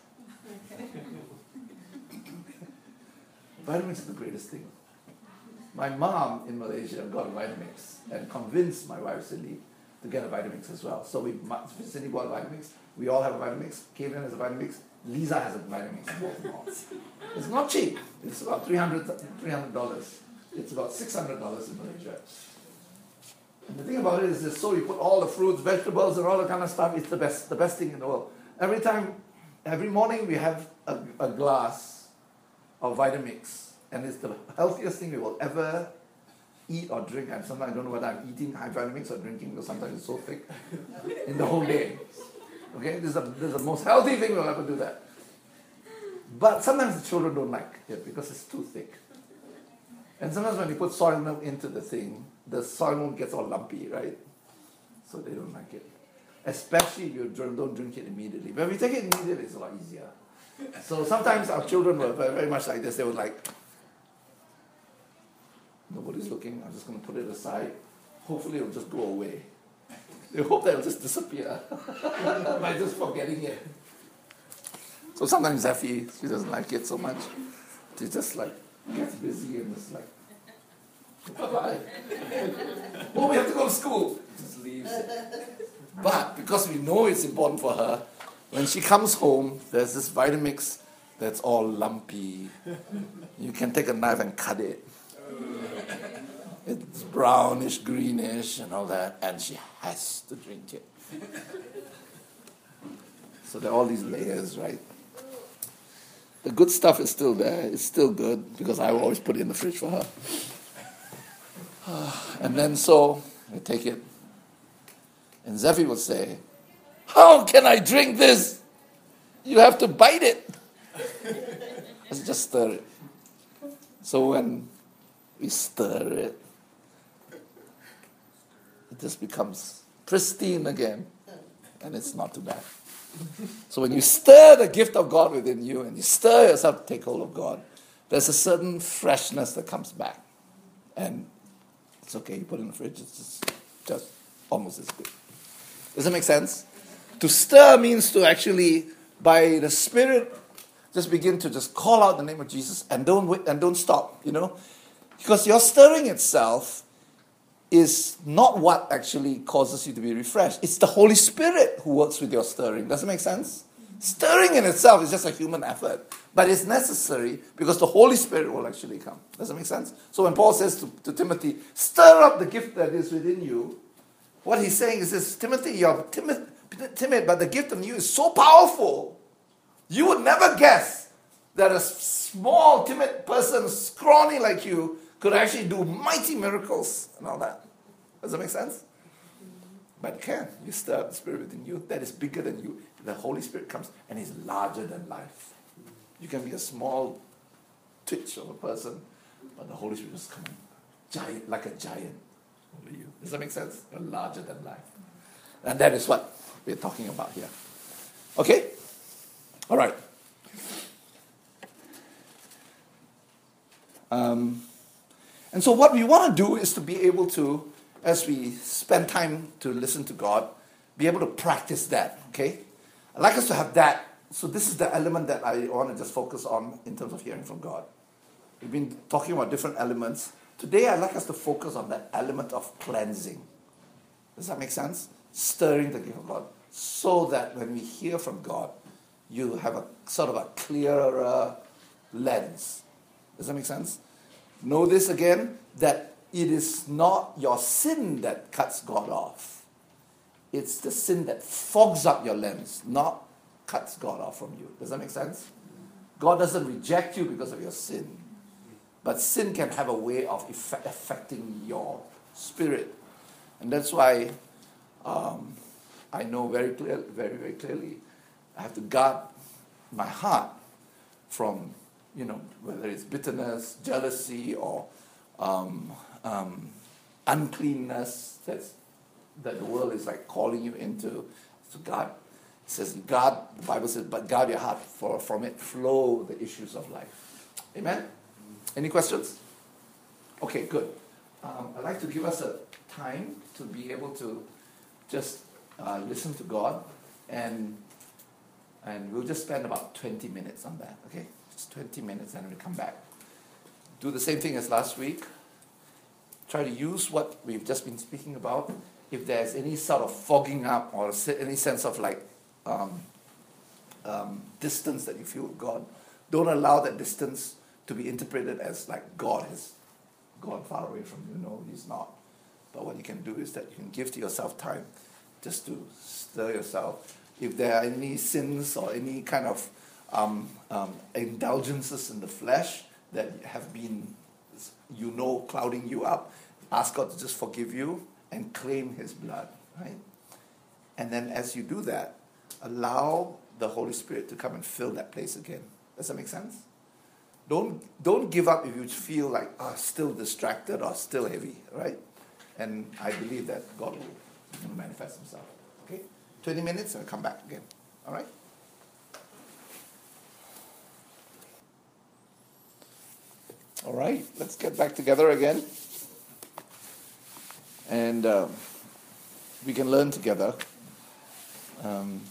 Vitamix is the greatest thing. My mom in Malaysia got a Vitamix and convinced my wife Cindy to get a Vitamix as well. So we, Cindy bought a Vitamix. We all have a Vitamix. Kevin has a Vitamix. Lisa has a Vitamix. It's not cheap. It's about three hundred dollars. It's about six hundred dollars in Malaysia. And the thing about it is this, so you put all the fruits, vegetables, and all that kind of stuff. It's the best, the best thing in the world. Every time, every morning we have a, a glass of Vitamix. And it's the healthiest thing we will ever eat or drink. And sometimes I don't know whether I'm eating high Vitamix or drinking because sometimes it's so thick in the whole day. Okay, this is, a, this is the most healthy thing we'll ever do that. But sometimes the children don't like it because it's too thick. And sometimes when you put soy milk into the thing, the soy milk gets all lumpy, right? So they don't like it. Especially if you don't drink it immediately. But if you take it immediately, it's a lot easier. So sometimes our children were very much like this. They were like, nobody's looking, I'm just going to put it aside. Hopefully it'll just go away. They hope that it'll just disappear by just forgetting it. So sometimes Zeffie, she doesn't like it so much. She just like gets busy and just like, bye-bye. Oh, we have to go to school. Just leaves. But because we know it's important for her, when she comes home, there's this Vitamix that's all lumpy. You can take a knife and cut it. It's brownish, greenish, and all that, and she has to drink it. So there are all these layers, right? The good stuff is still there. It's still good because I will always put it in the fridge for her. And then so I take it, and Zeffie will say, "How can I drink this? You have to bite it." I said, just stir it. So when we stir it, it just becomes pristine again, and it's not too bad. So when you stir the gift of God within you, and you stir yourself to take hold of God, there's a certain freshness that comes back. And it's okay, you put it in the fridge, it's just, just almost as good. Does that make sense? To stir means to actually, by the Spirit, just begin to just call out the name of Jesus and don't wait and don't stop, you know? Because your stirring itself is not what actually causes you to be refreshed. It's the Holy Spirit who works with your stirring. Does it make sense? Stirring in itself is just a human effort. But it's necessary because the Holy Spirit will actually come. Does that make sense? So when Paul says to, to Timothy, stir up the gift that is within you, what he's saying is this, Timothy, you're timid, timid, but the gift in you is so powerful. You would never guess that a small, timid person, scrawny like you, could actually do mighty miracles and all that. Does that make sense? But it can. You stir up the Spirit within you that is bigger than you. The Holy Spirit comes and is larger than life. You can be a small twitch of a person, but the Holy Spirit just comes giant, like a giant over you. Does that make sense? You're larger than life. And that is what we're talking about here. Okay? All right. Um, and so what we want to do is to be able to, as we spend time to listen to God, be able to practice that, okay? I'd like us to have that. So this is the element that I want to just focus on in terms of hearing from God. We've been talking about different elements. Today I'd like us to focus on that element of cleansing. Does that make sense? Stirring the gift of God. So that when we hear from God, you have a sort of a clearer lens. Does that make sense? Know this again, that it is not your sin that cuts God off. It's the sin that fogs up your lens, not cuts God off from you. Does that make sense? God doesn't reject you because of your sin. But sin can have a way of effect, affecting your spirit. And that's why um, I know very clearly, very, very clearly, I have to guard my heart from, you know, whether it's bitterness, jealousy, or um, um, uncleanness that's, that the world is like calling you into. So God says, guard, the Bible says, but guard your heart, for from it flow the issues of life. Amen? Any questions? Okay, good. Um, I'd like to give us a time to be able to just uh, listen to God, and and we'll just spend about twenty minutes on that, okay? Just twenty minutes, and we'll come back. Do the same thing as last week. Try to use what we've just been speaking about. If there's any sort of fogging up or any sense of like um, um, distance that you feel with God, don't allow that distance to be interpreted as like God has gone far away from you. No, He's not. But what you can do is that you can give to yourself time just to stir yourself. If there are any sins or any kind of um, um, indulgences in the flesh that have been, you know, clouding you up, ask God to just forgive you and claim His blood, right? And then as you do that, allow the Holy Spirit to come and fill that place again. Does that make sense? Don't, don't give up if you feel like, oh, still distracted or still heavy, right? And I believe that God will manifest Himself. Okay? twenty minutes and I'll come back again. All right? All right, let's get back together again. And um, we can learn together. Um,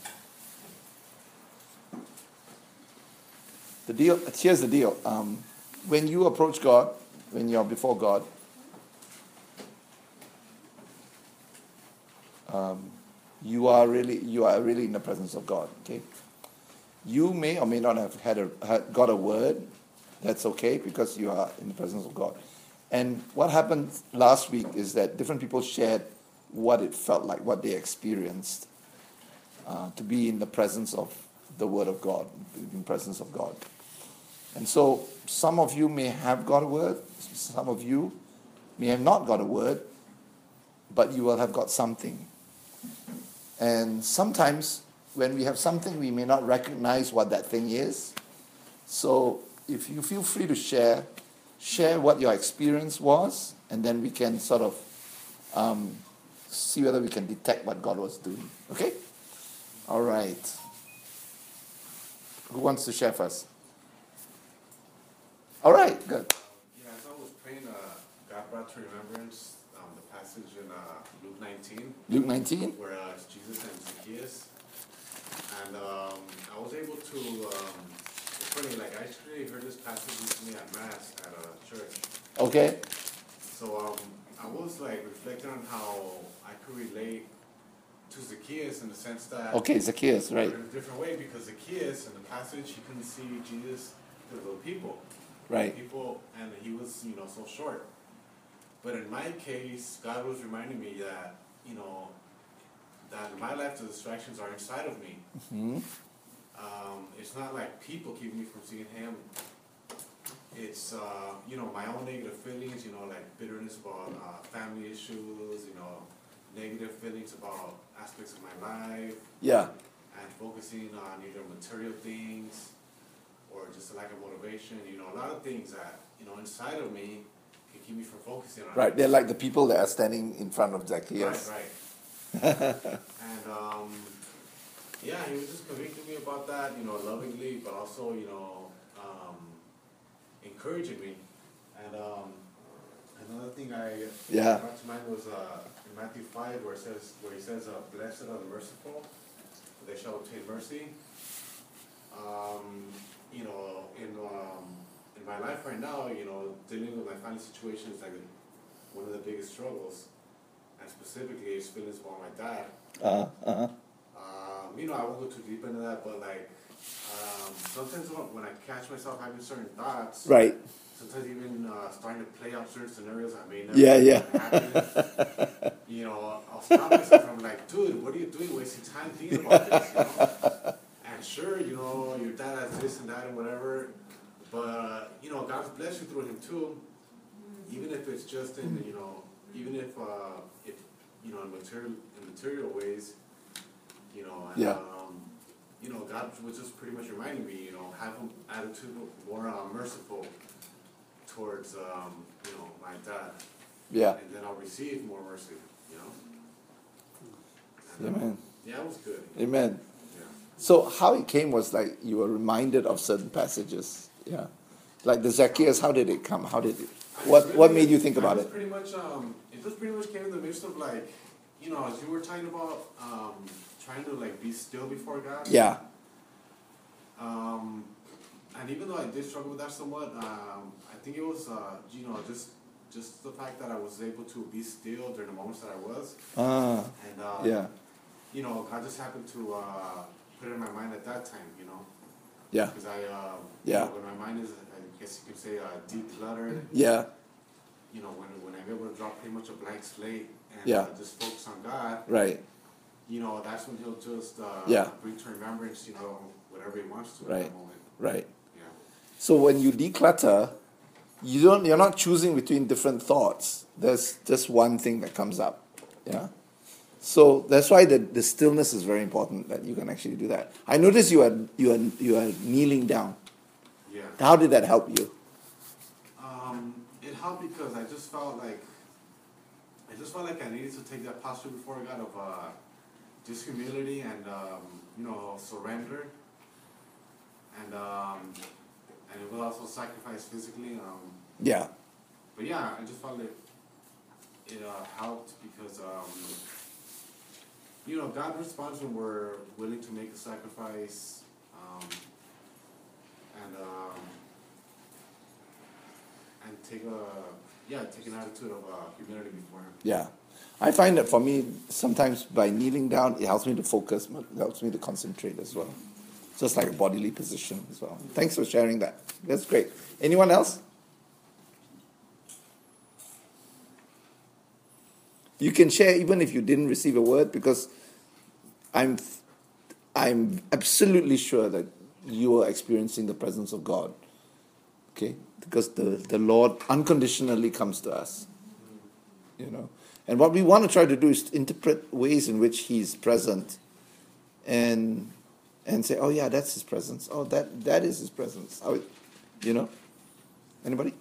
the deal, here's the deal. Um, when you approach God, when you're before God, um, you are really you are really in the presence of God. Okay, you may or may not have had a had, got a word. That's okay, because you are in the presence of God. And what happened last week is that different people shared what it felt like, what they experienced uh, to be in the presence of the Word of God, in the presence of God. And so some of you may have got a word, some of you may have not got a word, but you will have got something. And sometimes when we have something, we may not recognize what that thing is. So if you feel free to share, share what your experience was, and then we can sort of um, see whether we can detect what God was doing. Okay? All right. Who wants to share first? All right, good. Yeah, as I was praying, uh, God brought to remembrance um, the passage in uh, Luke nineteen. Luke nineteen? Where uh, it's Jesus and Zacchaeus. And um, I was able to, um, it's funny, like I actually heard this passage recently at Mass at a church. Okay. So um, I was like reflecting on how I could relate to Zacchaeus in the sense that... Okay, Zacchaeus, right. In a different way, because Zacchaeus in the passage, he couldn't see Jesus through the people. Right. People, and he was, you know, so short. But in my case, God was reminding me that, you know, that in my life the distractions are inside of me. Mm-hmm. Um, it's not like people keep me from seeing Him. It's, uh, you know, my own negative feelings, you know, like bitterness about uh, family issues, you know, negative feelings about aspects of my life. Yeah. And focusing on either material things or just a lack of motivation, you know, a lot of things that, you know, inside of me can keep me from focusing on Right, it. they're like the people that are standing in front of Zacchaeus. Right, right. And, um, yeah, he was just convicting me about that, you know, lovingly, but also, you know, um, encouraging me. And um, another thing I Yeah. brought to mind was uh, in Matthew five, where it says, where he says, uh, "Blessed are the merciful, for they shall obtain mercy." Um, you know, in um, in my life right now, you know, dealing with my family situation is like one of the biggest struggles, and specifically, it's feelings about my dad. Uh-huh, uh-huh. Um, you know, I won't go too deep into that, but like, um, sometimes when, when I catch myself having certain thoughts, Right. sometimes even uh, starting to play out certain scenarios that may never Yeah, yeah. happen, you know, I'll stop myself and I'm like, dude, what are you doing wasting time thinking about this, you know? And sure, you know, your dad has this and that and whatever, but, you know, God's blessed you through him too, even if it's just in, you know, even if, uh, if you know, in material, in material ways. you know, and, Yeah. um, you know, God was just pretty much reminding me, you know, have an attitude more uh, merciful towards, um, you know, my dad. Yeah. And then I'll receive more mercy, you know. And, Amen. yeah, it was good. Amen. Yeah. So how it came was like you were reminded of certain passages. Yeah. Like the Zacchaeus, how did it come? How did it? I What just What really- made you think I about just it? Pretty much, um, it just pretty much came in the midst of like, you know, as you were talking about, um, trying to like be still before God. Yeah. Um, and even though I did struggle with that somewhat, um, I think it was, uh, you know, just just the fact that I was able to be still during the moments that I was, Ah. and uh, Yeah. you know, God just happened to uh, put it in my mind at that time, you know, Yeah. because I, uh, Yeah. you know, when my mind is, I guess you could say, uh, decluttered. Yeah. You know, when when I'm able to drop pretty much a blank slate and Yeah. uh, just focus on God, Right. you know, that's when He'll just uh, Yeah. bring to remembrance, you know, whatever He wants to Right. at that moment. Right. Yeah. So when you declutter, you don't. You're not choosing between different thoughts. There's just one thing that comes up. Yeah. So that's why the, the stillness is very important, that you can actually do that. I noticed you are you are you are kneeling down. Yeah. How did that help you? Um, it helped because I just felt like I just felt like I needed to take that posture before God of uh, just humility and um, you know, surrender, and um, and it will also sacrifice physically. Um, Yeah. but yeah, I just felt like it uh, helped because um, you know, God responds when we're willing to make a sacrifice, um, and um, and take a yeah take an attitude of uh, humility before Him. Yeah. I find that for me, sometimes by kneeling down, it helps me to focus, it helps me to concentrate as well. Just like a bodily position as well. Thanks for sharing that. That's great. Anyone else? You can share even if you didn't receive a word, because I'm I'm absolutely sure that you are experiencing the presence of God. Okay? Because the, the Lord unconditionally comes to us. You know. And what we want to try to do is to interpret ways in which He's present and and say, oh yeah, that's His presence. Oh, that that is His presence. Oh, you know? Anybody?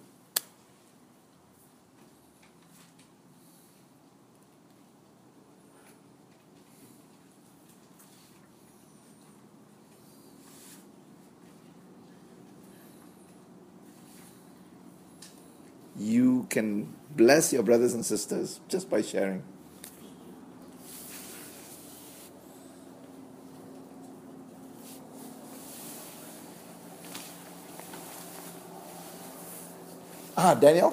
You can bless your brothers and sisters just by sharing. Ah, Daniel? Um,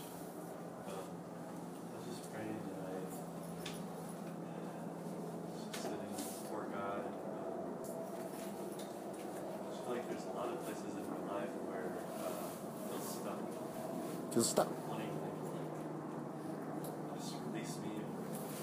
I was just praying tonight, and just sitting before God. Um, I just feel like there's a lot of places in my life where uh, I feel stuck, Just stop. wanting things like just release me, or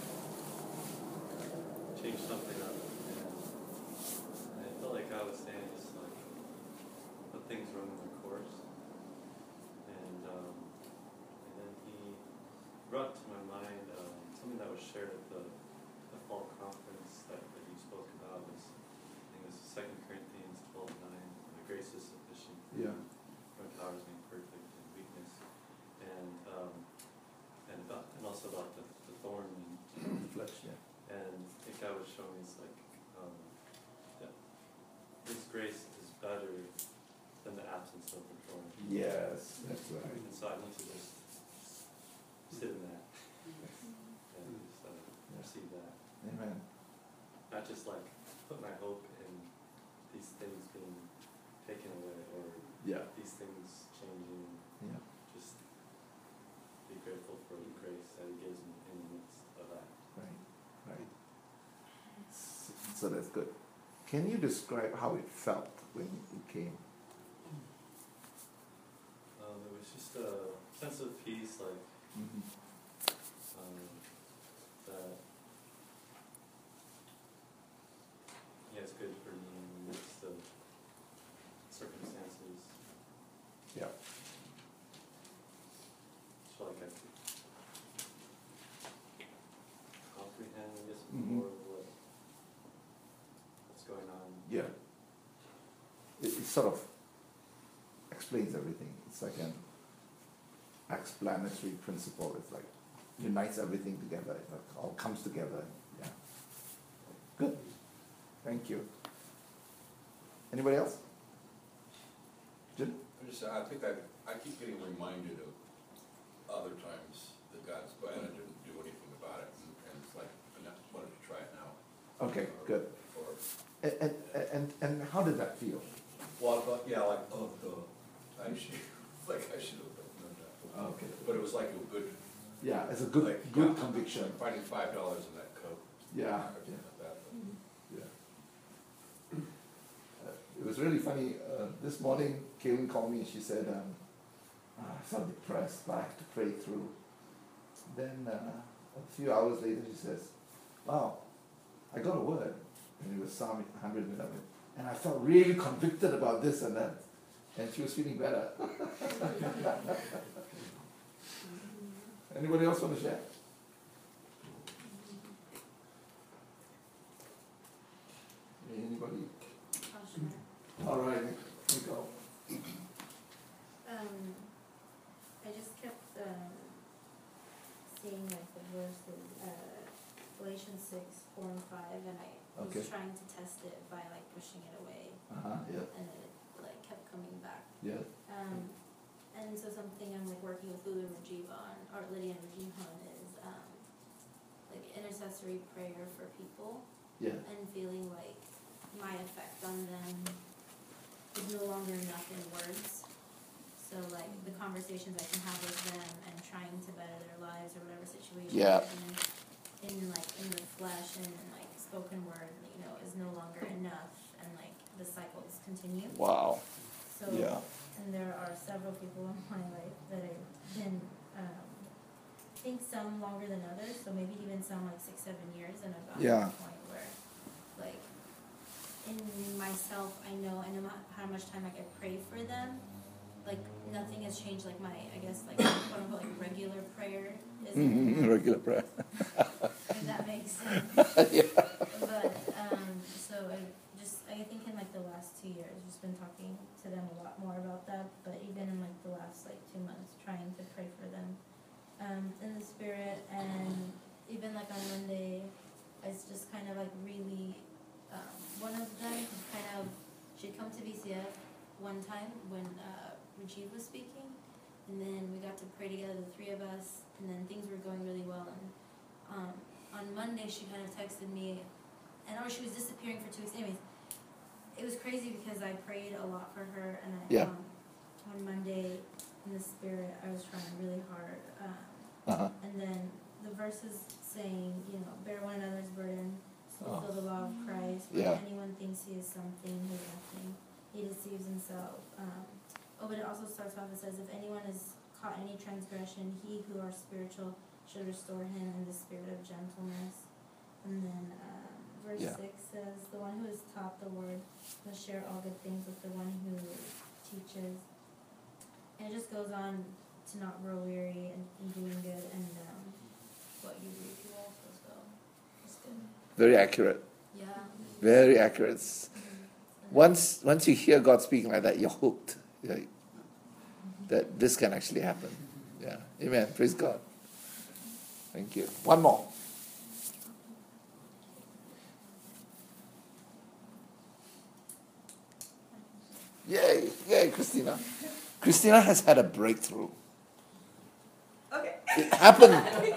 change something up. And, and I felt like God was saying just like let things run their course. And um, and then he brought to my mind um, something that was shared at the, the fall conference that, that you spoke about. Was, I think it was Second Corinthians twelve nine. The grace is sufficient for Yeah. you. My power is made perfect in weakness. And um, and about, and also about the, the thorn. And, Flesh, yeah. and I think God was showing me is like um, that His grace is better than the absence of the thorn. Yes, that's right. And so I need to just sit in that and just uh, receive that. Amen. Not just like put my hope in these things being taken away or Yeah. these things changing. Yeah. Just be grateful for the grace that He gives me in the midst of that. Right. Right. So that's good. Can you describe how it felt when it came? Um, it was just a sense of peace, like Mm-hmm. um, that yeah, it's good for me in the midst of circumstances. Yeah. So like I could comprehend, I guess, Mhm. more of what sort of explains everything. It's like an explanatory principle. It's like unites everything together. It like all comes together. Yeah. Good. Thank you. Anybody else? Jim? I just, I think I, I keep getting reminded of other times that God's plan and didn't do anything about it, and, and it's like, I wanted to try it now. Okay, good. Or, And, and, and, and how did that feel? well, I thought, yeah, like, oh, duh, I should, like, I should have done that. Okay. But it was like a good, Yeah, it's a good, like, good yeah, conviction. like finding five dollars in that Coke. Yeah, Or something yeah. like that. Yeah. Uh, it was really funny. Uh, this morning, Kaylin called me and she said, um, "Ah, I felt depressed, but I have to pray through." Then uh, a few hours later, she says, "Wow, I got a word." And it was Psalm one hundred eleven. And I felt really convicted about this and that. And she was feeling better. Anybody else want to share? Anybody? I'll share. All right, Nicole. Um, I just kept, um, seeing like the verses, uh, Galatians six, four and five, and I Okay. was trying to test it by like pushing it away, Uh-huh, yeah, and it like kept coming back. yeah. Um, and so something I'm like working with Lulu Rajiva on, or Lydia and Rajiva on is, um, like intercessory prayer for people, Yeah, and feeling like my effect on them is no longer enough in words. So like the conversations I can have with them and trying to better their lives or whatever situation. Yeah. In, in like in the flesh and in like spoken word, you know, is no longer enough, and like the cycles continue. wow, So yeah, and there are several people in my life that have been, um, I think some longer than others, so maybe even some like six, seven years, and I've gotten Yeah. to the point where, like, in myself, I know, I know how- how much time I could pray for them. Like, nothing has changed, like my, I guess, like, quote unquote, like, regular prayer isn't mm-hmm. enough, Regular prayer. if that makes sense. Yeah. But, um, so I just, I think in like the last two years, just been talking to them a lot more about that, but even in like the last like two months, trying to pray for them, um, in the spirit, and even like on Monday, it's just kind of like really, um, one of them kind of, she'd come to B C F one time when, uh, Rajiv was speaking, and then we got to pray together, the three of us, and then things were going really well, and, um, on Monday, she kind of texted me, and or she was disappearing for two weeks. Anyways, it was crazy because I prayed a lot for her, and I, Yeah. um, on Monday, in the spirit, I was trying really hard, um, Uh-huh. and then the verses saying, you know, bear one another's burden, so Oh. fulfill the law of Christ. When Yeah. anyone thinks he is something, he is nothing. He deceives himself. Um, oh, but it also starts off, it says, if anyone is caught in any transgression, he who are spiritual should restore him in the spirit of gentleness. And then um, verse Yeah. six says, the one who is taught the word must share all good things with the one who teaches. And it just goes on to not grow weary and, and doing good, and um, what you read you also, so it's good. Very accurate. Yeah. Very accurate. Mhm. And Once, once you hear God speaking like that, you're hooked. You're like, that this can actually happen. Yeah. Amen. Praise God. Thank you. One more. Yay, yay, Christina. Christina has had a breakthrough. Okay. It happened.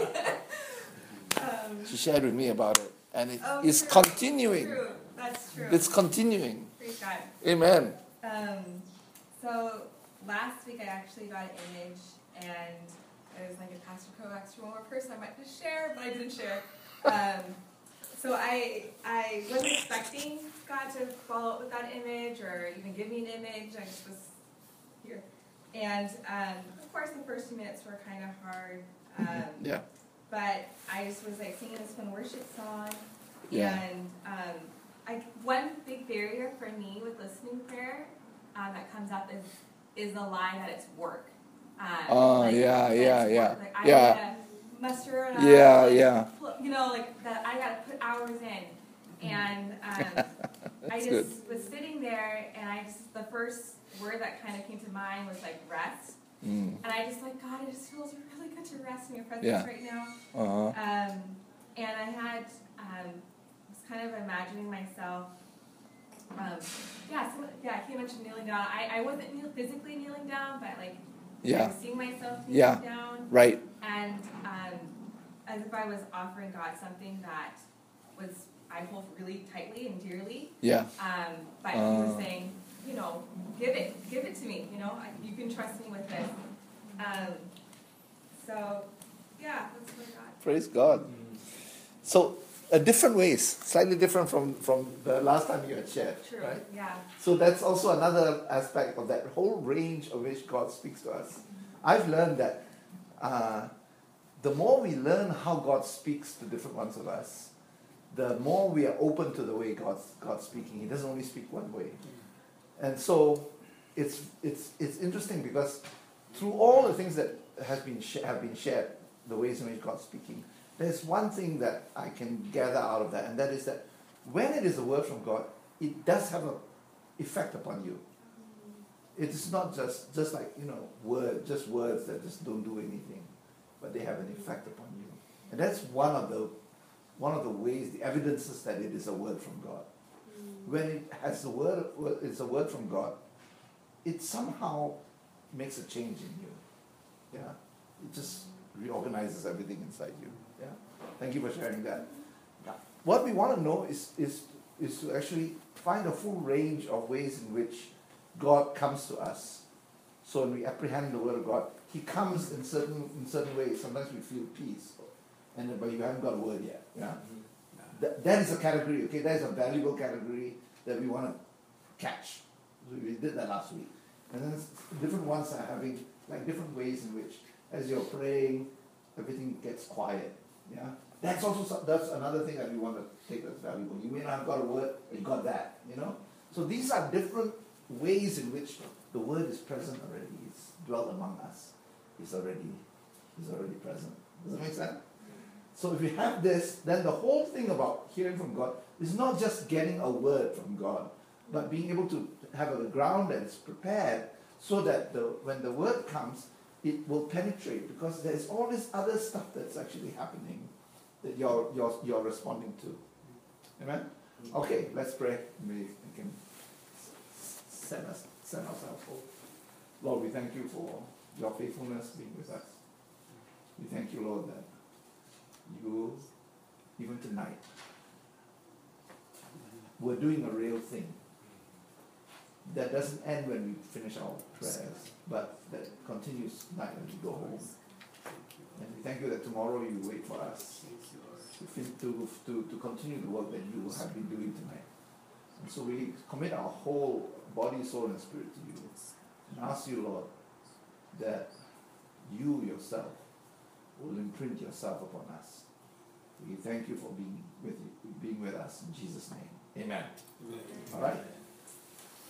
Um, She shared with me about it. And it oh, is true. continuing. True. That's true. It's continuing. Praise God. Amen. Um, so last week I actually got an image, and it was like a Pastor Kovacs, one more person I might just share, but I didn't share. Um, so I I wasn't expecting God to follow up with that image or even give me an image. I just was here, and um, of course the first few minutes were kind of hard. Um, Yeah. But I just was like singing this one worship song, Yeah. and um, I, one big barrier for me with listening prayer um, that comes up is is the line that it's work. Um, Oh, like, yeah, that it's yeah, work. yeah. Like, I Yeah. gotta muster it up. Yeah, like, yeah. pl- You know, like that I gotta put hours in, And um, I That's just good. was sitting there, and I just, the first word that kind of came to mind was like rest. Mm. And I just like, God, it just feels really good to rest in your presence Yeah. right now. Uh-huh. Um, and I had, um, was kind of imagining myself, um, yeah, so, yeah, he mentioned kneeling down. I, I wasn't kneel, physically kneeling down, but like, I Yeah. was seeing myself kneeling Yeah. down. Right. And um, as if I was offering God something that was, I hold really tightly and dearly. Yeah. Um, but he Uh. was saying, you know, give it, give it to me, you know, I, you can trust me with this. Um, so, yeah, that's what I got. Praise God. So, uh, different ways, slightly different from, from the last time you had shared. True, Right? yeah. So that's also another aspect of that whole range of which God speaks to us. I've learned that uh, the more we learn how God speaks to different ones of us, the more we are open to the way God's, God's speaking. He doesn't only speak one way. And so it's, it's, it's interesting because through all the things that has been sh- have been shared, the ways in which God's speaking, there's one thing that I can gather out of that, and that is that when it is a word from God, it does have an effect upon you. It is not just, just like, you know, word, just words that just don't do anything, but they have an effect upon you. And that's one of the one of the ways, the evidences that it is a word from God. When it has the word, it's a word from God, it somehow makes a change in you. Yeah, it just reorganizes everything inside you. Yeah, thank you for sharing that. Now, what we want to know is is is to actually find a full range of ways in which God comes to us. So when we apprehend the word of God, He comes in certain in certain ways. Sometimes we feel peace, and but you haven't got a word yet. Yeah, that, that is a category. Okay, that is a valuable category that we want to catch. So we did that last week, and then different ones are having like different ways in which, as you're praying, everything gets quiet. Yeah, that's also some, that's another thing that we want to take as valuable. You may not have got a word, you got that. You know, so these are different ways in which the word is present already. It's dwelt among us. It's already, it's already present. Does that make sense? So if we have this, then the whole thing about hearing from God is not just getting a word from God, but being able to have a ground that is prepared so that the, when the word comes, it will penetrate, because there's all this other stuff that's actually happening that you're, you're, you're responding to. Amen? Okay, let's pray. We can set, us, set ourselves forward. Lord, we thank you for your faithfulness being with us. We thank you, Lord, that you, even tonight, we're doing a real thing. That doesn't end when we finish our prayers, but that continues tonight when we go home. And we thank you that tomorrow you wait for us to, fin- to, to, to continue the work that you have been doing tonight. And so we commit our whole body, soul, and spirit to you, and ask you, Lord, that you yourself will imprint yourself upon us. We thank you for being with you, being with us in Jesus' name. Amen. Amen. All right.